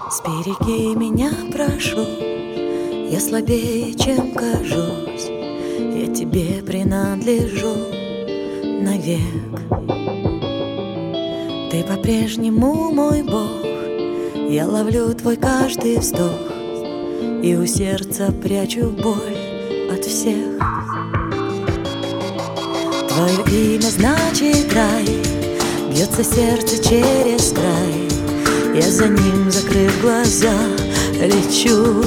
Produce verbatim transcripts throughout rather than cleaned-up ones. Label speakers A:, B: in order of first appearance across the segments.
A: Сбереги меня, прошу, я слабее, чем кажусь, я тебе принадлежу навек. Ты по-прежнему мой Бог, я ловлю твой каждый вздох и у сердца прячу боль от всех. Твое имя значит рай, бьется сердце через край, я за ним, закрыв глаза, лечу.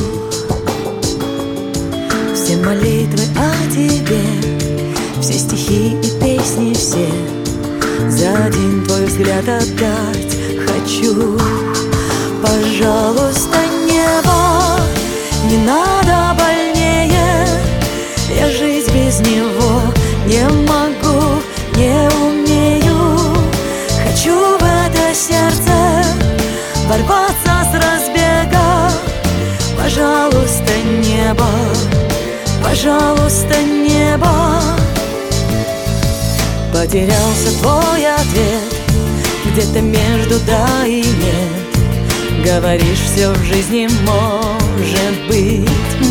A: Все молитвы о тебе, все стихи и песни все за один твой взгляд отдать хочу. Пожалуйста, небо, не надо больнее, я жить без него не могу, не умею. Хочу в это сердце ворваться с разбега. Пожалуйста, небо, пожалуйста, небо. Потерялся твой ответ где-то между да и нет. Говоришь, все в жизни может быть.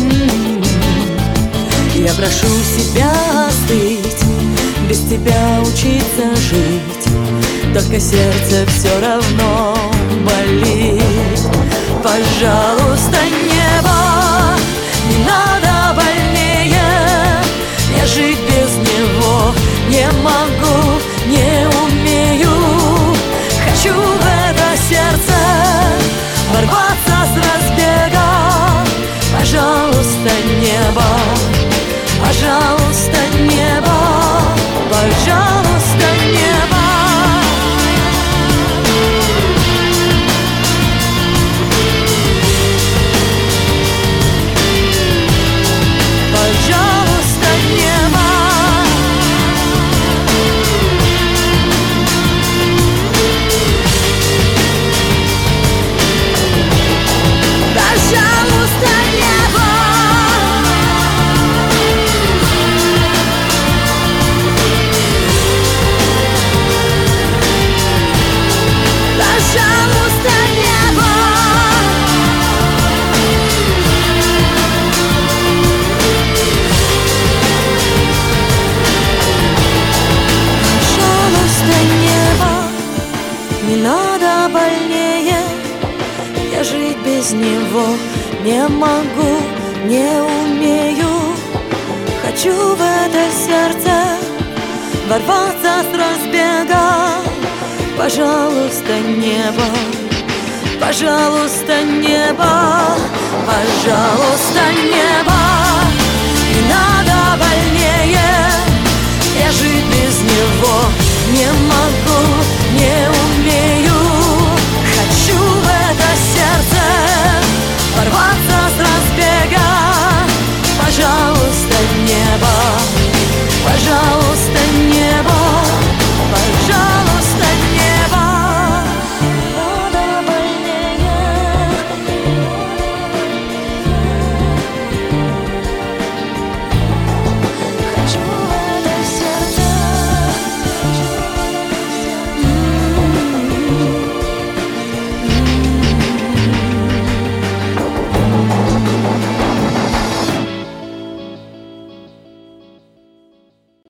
A: Я прошу себя остыть, без тебя учиться жить, только сердце все равно болит. Пожалуйста, небо, не надо больнее, я жить без него не могу, не умею. Хочу в это сердце ворваться с разбега. Пожалуйста, небо, пожалуйста, небо, пожалуйста, небо. Пожалуйста, небо. Пожалуйста, небо. Пожалуйста, небо. Пожалуйста, небо, не надо больнее, я жить без него не могу, не умею. Хочу в это сердце ворваться с разбега. Пожалуйста, небо, пожалуйста, небо, пожалуйста, небо. Не надо больнее, я жить без него не могу.